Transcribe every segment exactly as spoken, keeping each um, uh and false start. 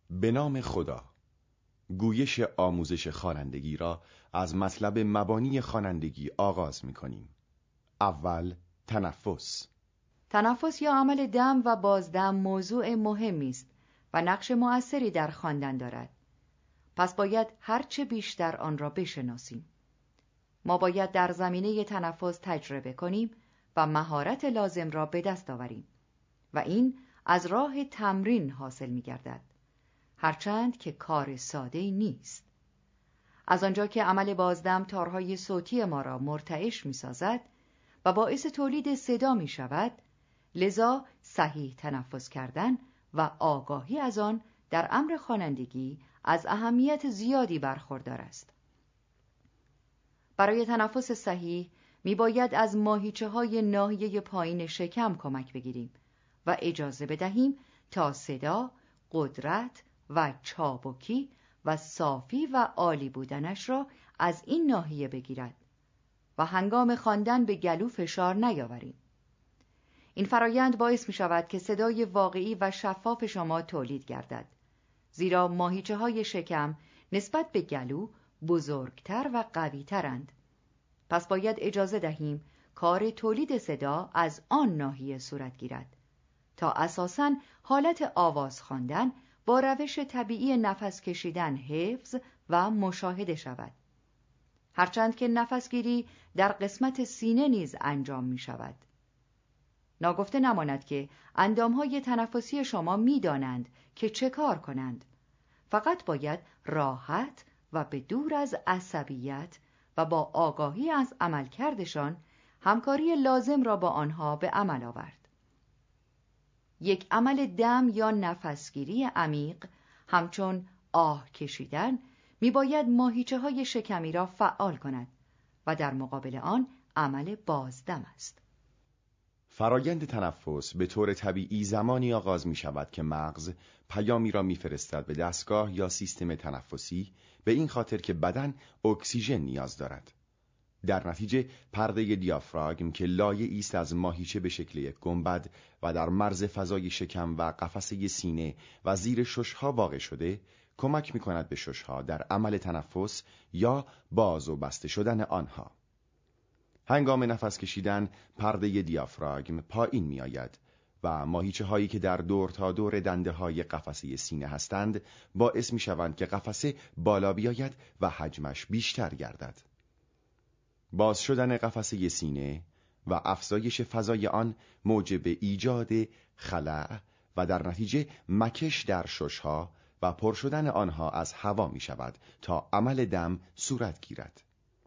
به نام خدا. گویش آموزش خوانندگی را از مطلب مبانی خوانندگی آغاز می‌کنیم. اول تنفس. تنفس یا عمل دم و بازدم موضوع مهمی است و نقش مؤثری در خواندن دارد. پس باید هرچه بیشتر آن را بشناسیم. ما باید در زمینه تنفس تجربه کنیم و مهارت لازم را به دست آوریم و این از راه تمرین حاصل می‌گردد. هرچند که کار ساده‌ای نیست. از آنجا که عمل بازدم تارهای صوتی ما را مرتعش می‌سازد و باعث تولید صدا می‌شود، لذا صحیح تنفس کردن و آگاهی از آن در امر خوانندگی از اهمیت زیادی برخوردار است. برای تنفس صحیح می‌باید از ماهیچه‌های ناحیه پایین شکم کمک بگیریم و اجازه بدهیم تا صدا، قدرت و چابکی و صافی و عالی بودنش را از این ناحیه بگیرد و هنگام خواندن به گلو فشار نیاوریم. این فرایند باعث می شود که صدای واقعی و شفاف شما تولید گردد، زیرا ماهیچه های شکم نسبت به گلو بزرگتر و قوی‌ترند. پس باید اجازه دهیم کار تولید صدا از آن ناحیه صورت گیرد تا اساساً حالت آواز خواندن با روش طبیعی نفس کشیدن حفظ و مشاهده شود. هرچند که نفسگیری در قسمت سینه نیز انجام می شود. ناگفته نماند که اندامهای تنفسی شما می دانند که چه کار کنند. فقط باید راحت و به دور از عصبیت و با آگاهی از عملکردشان همکاری لازم را با آنها به عمل آورد. یک عمل دم یا نفسگیری عمیق همچون آه کشیدن می باید ماهیچه های شکمی را فعال کند و در مقابل آن عمل بازدم است. فرایند تنفس به طور طبیعی زمانی آغاز می شود که مغز پیامی را می فرستد به دستگاه یا سیستم تنفسی، به این خاطر که بدن اکسیژن نیاز دارد. در نتیجه پرده دیافراگم که لایه‌ای است از ماهیچه به شکل یک گنبد و در مرز فضای شکم و قفسه سینه و زیر ششها واقع شده، کمک می‌کند به ششها در عمل تنفس یا باز و بسته شدن آنها. هنگام نفس کشیدن پرده دیافراگم پایین می‌آید و ماهیچه هایی که در دور تا دور دنده های قفسه سینه هستند باعث می‌شوند که قفسه بالا بیاید و حجمش بیشتر گردد. باز شدن قفسه سینه و افزایش فضای آن موجب ایجاد خلأ و در نتیجه مکش در ششها و پر شدن آنها از هوا می شود تا عمل دم صورت گیرد.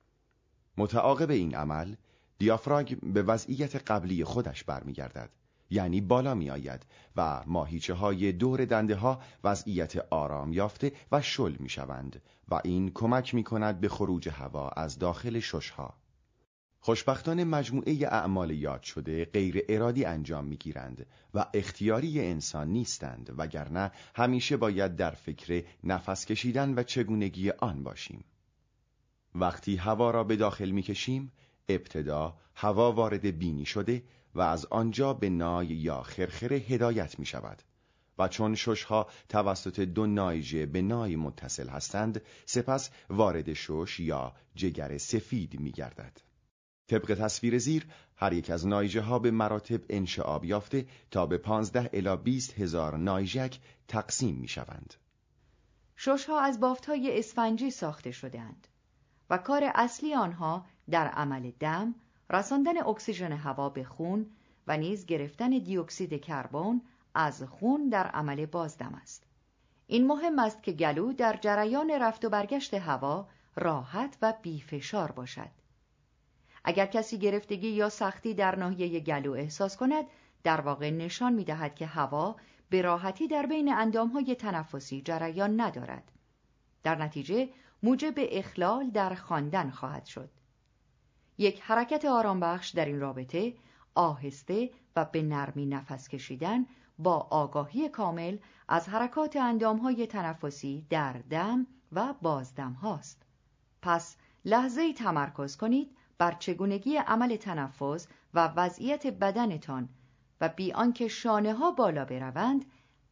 متعاقب این عمل دیافراگم به وضعیت قبلی خودش برمیگردد، یعنی بالا می آید و ماهیچه های دور دنده ها وضعیت آرام یافته و شل می شوند و این کمک می کند به خروج هوا از داخل ششها. خوشبختانه مجموعه اعمال یاد شده غیر ارادی انجام می گیرند و اختیاری انسان نیستند، وگرنه همیشه باید در فکر نفس کشیدن و چگونگی آن باشیم. وقتی هوا را به داخل می کشیم، ابتدا هوا وارد بینی شده و از آنجا به نای یا خرخره هدایت می شود و چون ششها توسط دو نایجه به نای متصل هستند، سپس وارد شش یا جگر سفید می گردد. طبق تصویر زیر، هر یک از نایجه ها به مراتب انشعاب یافته تا به پانزده الی بیست هزار نایجک تقسیم می شوند. ششها از بافت‌های اسفنجی ساخته شده‌اند و کار اصلی آنها در عمل دم رساندن اکسیژن هوا به خون و نیز گرفتن دی اکسید کربن از خون در عمل بازدم است. این مهم است که گلو در جریان رفت و برگشت هوا راحت و بی فشار باشد. اگر کسی گرفتگی یا سختی در ناحیه گلو احساس کند، در واقع نشان می‌دهد که هوا به راحتی در بین اندام‌های تنفسی جریان ندارد. در نتیجه موجب اخلال در خواندن خواهد شد. یک حرکت آرام بخش در این رابطه آهسته و به نرمی نفس کشیدن با آگاهی کامل از حرکات اندام‌های تنفسی در دم و بازدم هاست. پس لحظه‌ای تمرکز کنید بر چگونگی عمل تنفس و وضعیت بدنتان و بی آنکه شانه‌ها بالا بروند،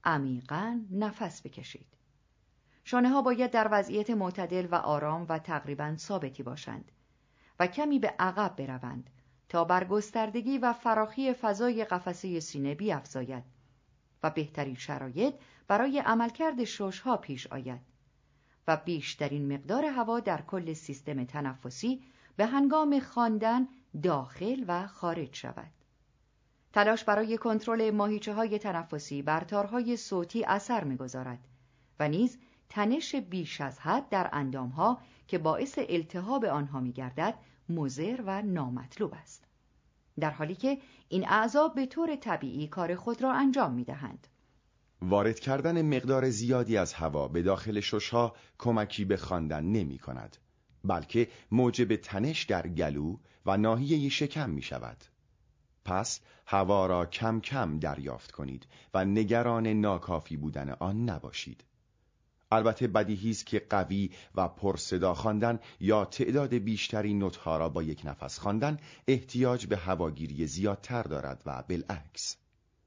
عمیقاً نفس بکشید. شانه ها باید در وضعیت معتدل و آرام و تقریباً ثابتی باشند و کمی به عقب بروند تا بر گستردگی و فراخی فضای قفسه سینه بیفزاید و بهترین شرایط برای عملکرد شش‌ها پیش آید و بیشترین مقدار هوا در کل سیستم تنفسی به هنگام خواندن داخل و خارج شود. تلاش برای کنترل ماهیچه‌های تنفسی بر تارهای صوتی اثر می‌گذارد و نیز تنش بیش از حد در اندام‌ها که باعث التهاب آنها می‌گردد مضر و نامطلوب است، در حالی که این اعضا به طور طبیعی کار خود را انجام می‌دهند. وارد کردن مقدار زیادی از هوا به داخل شش‌ها کمکی به خواندن نمی‌کند، بلکه موجب تنش در گلو و ناحیه شکم می‌شود. پس هوا را کم کم دریافت کنید و نگران ناکافی بودن آن نباشید. البته بدیهی است که قوی و پرصدا خواندن یا تعداد بیشتری نوت‌ها را با یک نفس خواندن احتیاج به هواگیری زیادتر دارد و بالعکس.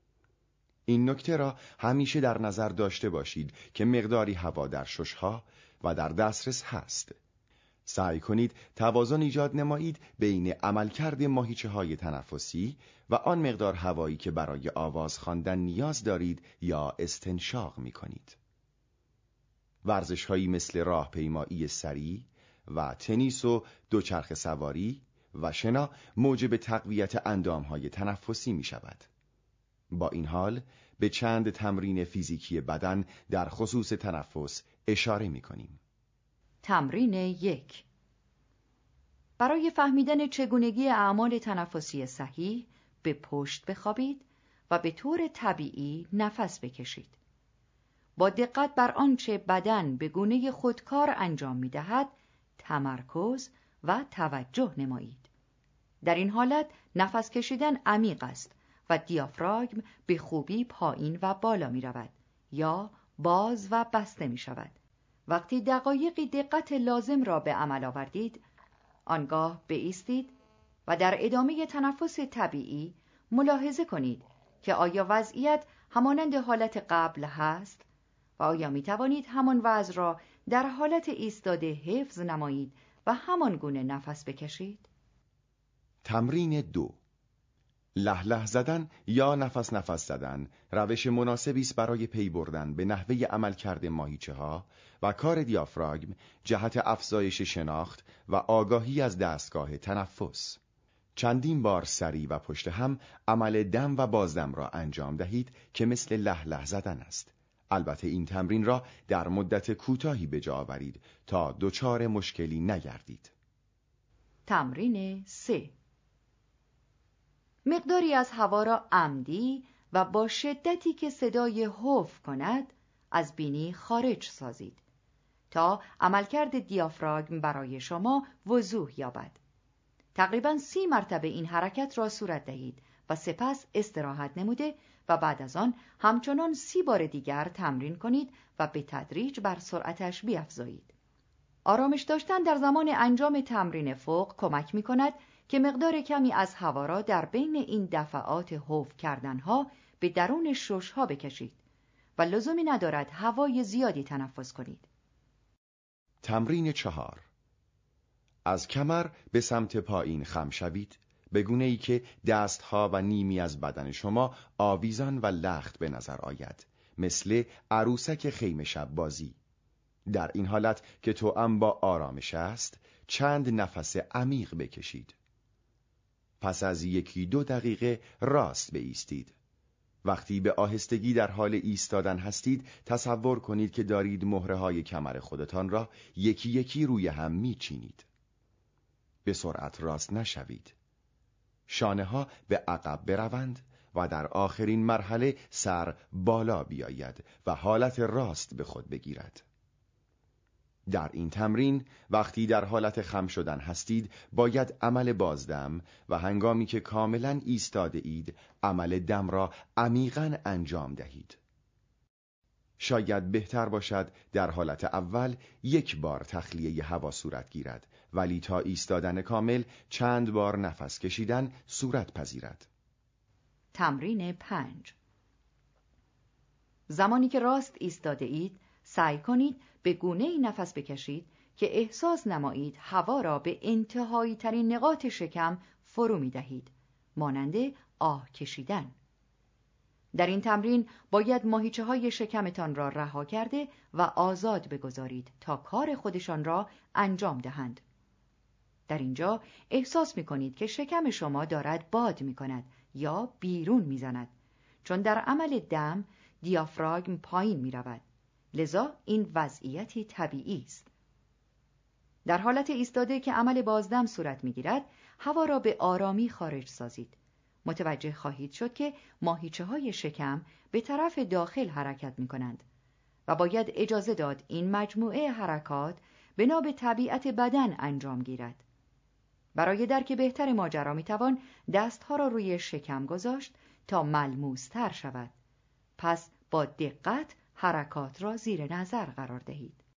این نکته را همیشه در نظر داشته باشید که مقداری هوا در شش‌ها و در دسترس هست. سعی کنید توازن ایجاد نمایید بین عملکرد ماهیچه‌های تنفسی و آن مقدار هوایی که برای آواز خواندن نیاز دارید یا استنشاق می‌کنید. ورزش‌هایی مثل راهپیمایی سریع و تنیس و دوچرخه سواری و شنا موجب تقویت اندام‌های تنفسی می‌شود. با این حال به چند تمرین فیزیکی بدن در خصوص تنفس اشاره می‌کنیم. تمرین یک. برای فهمیدن چگونگی اعمال تنفسی صحیح به پشت بخوابید و به طور طبیعی نفس بکشید. با دقت بر آنچه بدن به گونه خودکار انجام می‌دهد تمرکز و توجه نمایید. در این حالت نفس کشیدن عمیق است و دیافراگم به خوبی پایین و بالا می‌رود یا باز و بسته می‌شود. وقتی دقایقی دقت لازم را به عمل آوردید، آنگاه بایستید و در ادامه تنفس طبیعی ملاحظه کنید که آیا وضعیت همانند حالت قبل هست و آیا می توانید همان وضع را در حالت ایستاده حفظ نمایید و همان گونه نفس بکشید؟ تمرین دو. له له زدن یا نفس نفس زدن روش مناسبی است برای پی بردن به نحوه عملکرد ماهیچه‌ها و کار دیافراگم جهت افزایش شناخت و آگاهی از دستگاه تنفس. چندین بار سریع و پشت هم عمل دم و بازدم را انجام دهید که مثل له له زدن است. البته این تمرین را در مدت کوتاهی به جا آورید تا دچار مشکلی نگردید. تمرین سه. مقداری از هوا را عمدی و با شدتی که صدای حف کند از بینی خارج سازید تا عملکرد دیافراگم برای شما وضوح یابد. تقریباً سی مرتبه این حرکت را صورت دهید و سپس استراحت نموده و بعد از آن همچنان سی بار دیگر تمرین کنید و به تدریج بر سرعتش بیفزایید. آرامش داشتن در زمان انجام تمرین فوق کمک می کند که مقدار کمی از هوا را در بین این دفعات حف کردنها به درون شش‌ها بکشید و لزومی ندارد هوای زیادی تنفس کنید. تمرین چهار. از کمر به سمت پایین خم شوید، به گونه‌ای که دستها و نیمی از بدن شما آویزان و لخت به نظر آید، مثل عروسک خیمه شب بازی. در این حالت که توأم با آرامش است، چند نفس عمیق بکشید. پس از یکی دو دقیقه راست بایستید. وقتی به آهستگی در حال ایستادن هستید، تصور کنید که دارید مهره‌های کمر خودتان را یکی یکی روی هم میچینید. به سرعت راست نشوید. شانه ها به عقب بروند و در آخرین مرحله سر بالا بیاید و حالت راست به خود بگیرد. در این تمرین وقتی در حالت خم شدن هستید باید عمل بازدم و هنگامی که کاملا ایستاده اید عمل دم را عمیقاً انجام دهید. شاید بهتر باشد در حالت اول یک بار تخلیه هوا صورت گیرد، ولی تا ایستادن کامل چند بار نفس کشیدن صورت پذیرد. تمرین پنج. زمانی که راست ایستاده اید، سعی کنید به گونه‌ای نفس بکشید که احساس نمایید هوا را به انتهایی ترین نقاط شکم فرو می دهید، مانند آه کشیدن. در این تمرین باید ماهیچه های شکمتان را رها کرده و آزاد بگذارید تا کار خودشان را انجام دهند. در اینجا احساس می کنید که شکم شما دارد باد می کند یا بیرون می زند، چون در عمل دم دیافراگم پایین می رود. لذا این وضعیتی طبیعی است. در حالت ایستاده که عمل بازدم صورت می گیرد، هوا را به آرامی خارج سازید. متوجه خواهید شد که ماهیچه های شکم به طرف داخل حرکت می کنند و باید اجازه داد این مجموعه حرکات بنا به طبیعت بدن انجام گیرد. برای درک بهتر ماجرا می توان دستها را روی شکم گذاشت تا ملموس تر شود. پس با دقت حرکات را زیر نظر قرار دهید.